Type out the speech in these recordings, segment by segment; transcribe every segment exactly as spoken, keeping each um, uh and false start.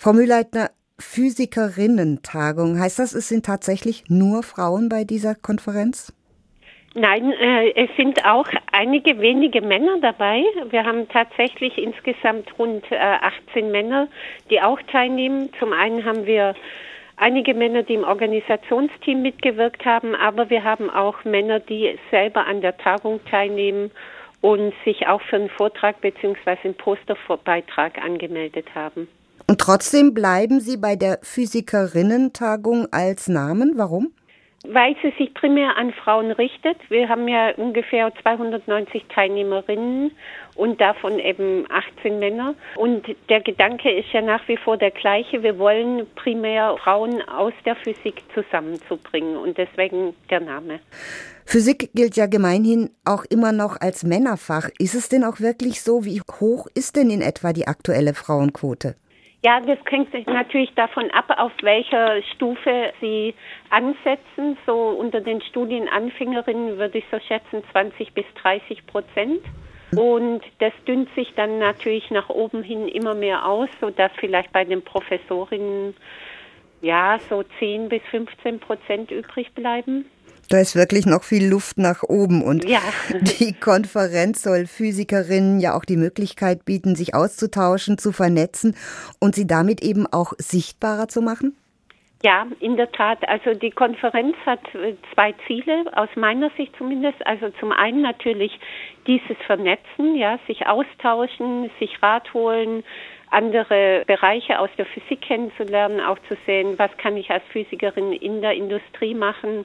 Frau Mühlleitner, Physikerinnen-Tagung, heißt das, es sind tatsächlich nur Frauen bei dieser Konferenz? Nein, äh, es sind auch einige wenige Männer dabei. Wir haben tatsächlich insgesamt rund äh, achtzehn Männer, die auch teilnehmen. Zum einen haben wir einige Männer, die im Organisationsteam mitgewirkt haben, aber wir haben auch Männer, die selber an der Tagung teilnehmen und sich auch für einen Vortrag bzw. einen Posterbeitrag angemeldet haben. Und trotzdem bleiben Sie bei der Physikerinnen-Tagung als Namen. Warum? Weil sie sich primär an Frauen richtet. Wir haben ja ungefähr zweihundertneunzig Teilnehmerinnen und davon eben achtzehn Männer. Und der Gedanke ist ja nach wie vor der gleiche. Wir wollen primär Frauen aus der Physik zusammenzubringen und deswegen der Name. Physik gilt ja gemeinhin auch immer noch als Männerfach. Ist es denn auch wirklich so? Wie hoch ist denn in etwa die aktuelle Frauenquote? Ja, das hängt natürlich davon ab, auf welcher Stufe Sie ansetzen. So unter den Studienanfängerinnen würde ich so schätzen zwanzig bis dreißig Prozent. Und das dünnt sich dann natürlich nach oben hin immer mehr aus, sodass vielleicht bei den Professorinnen ja so zehn bis fünfzehn Prozent übrig bleiben. Da ist wirklich noch viel Luft nach oben und ja. Die Konferenz soll Physikerinnen ja auch die Möglichkeit bieten, sich auszutauschen, zu vernetzen und sie damit eben auch sichtbarer zu machen? Ja, in der Tat. Also die Konferenz hat zwei Ziele, aus meiner Sicht zumindest. Also zum einen natürlich dieses Vernetzen, ja, sich austauschen, sich Rat holen, andere Bereiche aus der Physik kennenzulernen, auch zu sehen, was kann ich als Physikerin in der Industrie machen.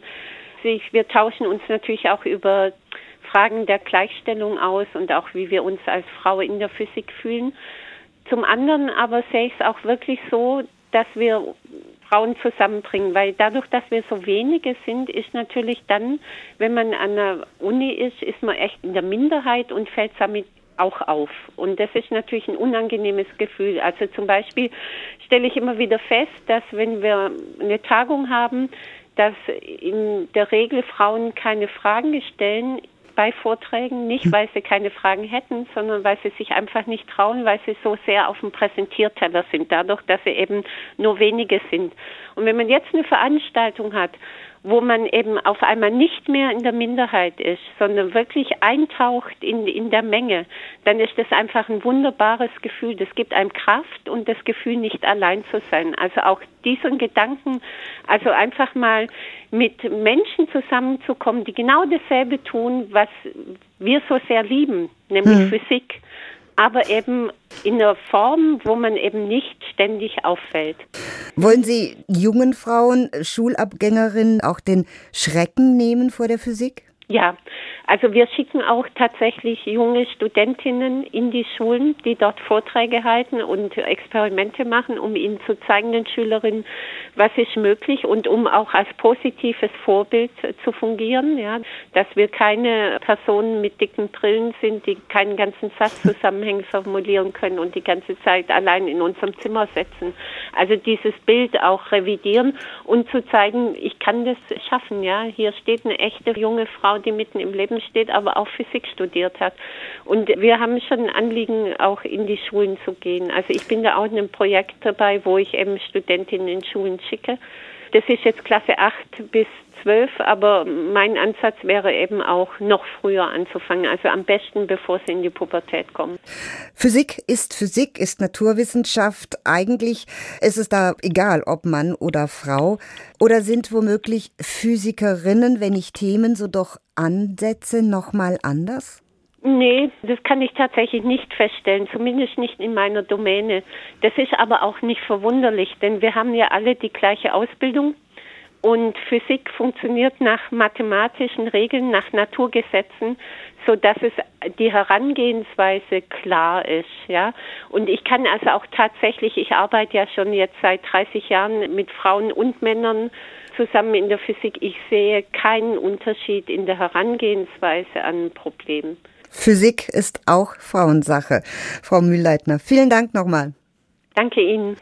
Wir tauschen uns natürlich auch über Fragen der Gleichstellung aus und auch, wie wir uns als Frau in der Physik fühlen. Zum anderen aber sehe ich es auch wirklich so, dass wir Frauen zusammenbringen, weil dadurch, dass wir so wenige sind, ist natürlich dann, wenn man an der Uni ist, ist man echt in der Minderheit und fällt damit auch auf. Und das ist natürlich ein unangenehmes Gefühl. Also zum Beispiel stelle ich immer wieder fest, dass wenn wir eine Tagung haben, dass in der Regel Frauen keine Fragen stellen bei Vorträgen, nicht weil sie keine Fragen hätten, sondern weil sie sich einfach nicht trauen, weil sie so sehr auf dem Präsentierteller sind, dadurch, dass sie eben nur wenige sind. Und wenn man jetzt eine Veranstaltung hat, wo man eben auf einmal nicht mehr in der Minderheit ist, sondern wirklich eintaucht in, in der Menge, dann ist das einfach ein wunderbares Gefühl. Das gibt einem Kraft und das Gefühl, nicht allein zu sein. Also auch diesen Gedanken, also einfach mal mit Menschen zusammenzukommen, die genau dasselbe tun, was wir so sehr lieben, nämlich hm. Physik, aber eben in einer Form, wo man eben nicht ständig auffällt. Wollen Sie jungen Frauen, Schulabgängerinnen auch den Schrecken nehmen vor der Physik? Ja, also wir schicken auch tatsächlich junge Studentinnen in die Schulen, die dort Vorträge halten und Experimente machen, um ihnen zu zeigen, den Schülerinnen, was ist möglich und um auch als positives Vorbild zu fungieren, ja, dass wir keine Personen mit dicken Brillen sind, die keinen ganzen Satz zusammenhängend formulieren können und die ganze Zeit allein in unserem Zimmer sitzen. Also dieses Bild auch revidieren und zu zeigen, ich kann das schaffen, ja. Hier steht eine echte junge Frau, die mitten im Leben steht, aber auch Physik studiert hat. Und wir haben schon ein Anliegen, auch in die Schulen zu gehen. Also ich bin da auch in einem Projekt dabei, wo ich eben Studentinnen in Schulen schicke. Das ist jetzt Klasse acht bis zwölf, aber mein Ansatz wäre eben auch noch früher anzufangen, also am besten, bevor sie in die Pubertät kommen. Physik ist Physik, ist Naturwissenschaft. Eigentlich ist es da egal, ob Mann oder Frau. Oder sind womöglich Physikerinnen, wenn nicht Themen, so doch Ansätze nochmal anders? Nee, das kann ich tatsächlich nicht feststellen, zumindest nicht in meiner Domäne. Das ist aber auch nicht verwunderlich, denn wir haben ja alle die gleiche Ausbildung und Physik funktioniert nach mathematischen Regeln, nach Naturgesetzen, so dass es die Herangehensweise klar ist, ja. Und ich kann also auch tatsächlich, ich arbeite ja schon jetzt seit dreißig Jahren mit Frauen und Männern zusammen in der Physik. Ich sehe keinen Unterschied in der Herangehensweise an Problemen. Physik ist auch Frauensache. Frau Mühlleitner, vielen Dank nochmal. Danke Ihnen.